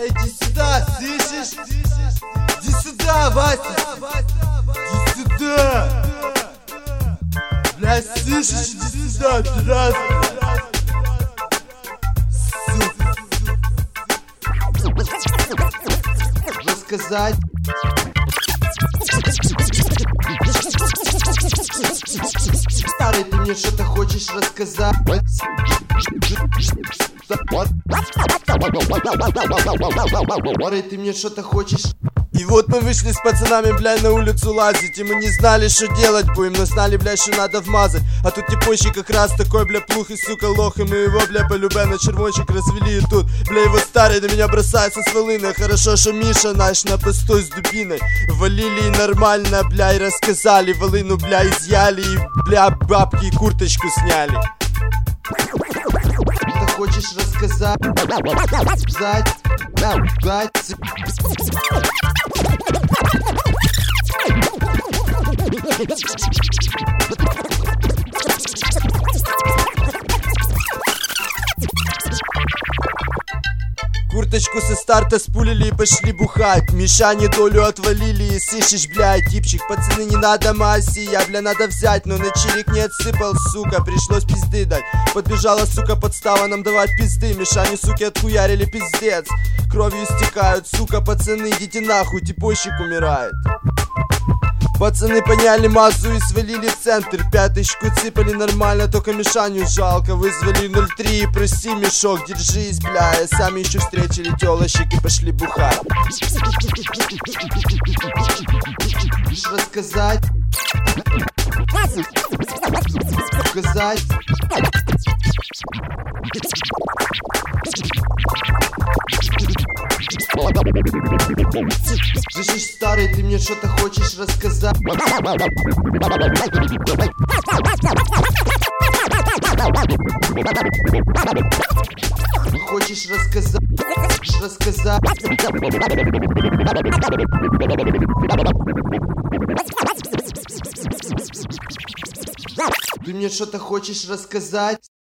Иди сюда, слышишь? Иди сюда, Вася! Иди сюда! Блядь, слышишь? Иди сюда, пидорас! Сука! Рассказать? Старый, ты мне что-то хочешь рассказать? Старый, ты мне что-то хочешь? И вот мы вышли с пацанами, блядь, на улицу лазить. И мы не знали, что делать будем, но знали, блядь, что надо вмазать. А тут типочек как раз такой, бля, плух и, сука, лох. И мы его, бля, полюбя на червончик развели. И тут, бля, его старый на меня бросается с волыной. Хорошо, что Миша наш на постой с дубиной валили и нормально, бля, и рассказали. Волыну, бля, изъяли и, бля, бабки и курточку сняли. Ты хочешь рассказать? Курточку со старта спулили и пошли бухать. Мишане долю отвалили и слышишь, блядь, типчик, пацаны, не надо масси, я, бля, надо взять, но на чирик не отсыпал, сука, пришлось пизды дать. Подбежала, сука, подстава нам давать пизды. Мишане, суки, отхуярили, пиздец. Кровью истекают, сука, пацаны, идите нахуй, типочек умирает. Пацаны поняли массу и свалили в центр. Пяточку цыпали нормально, только Мишаню жалко. Вызвали 03, проси, Мишок, держись, бля. И сами еще встретили телочек и пошли бухать. Хочешь рассказать? Сказать? Слышишь, старый, ты мне что-то хочешь рассказать? Хочешь рассказать? Ты мне что-то хочешь рассказать?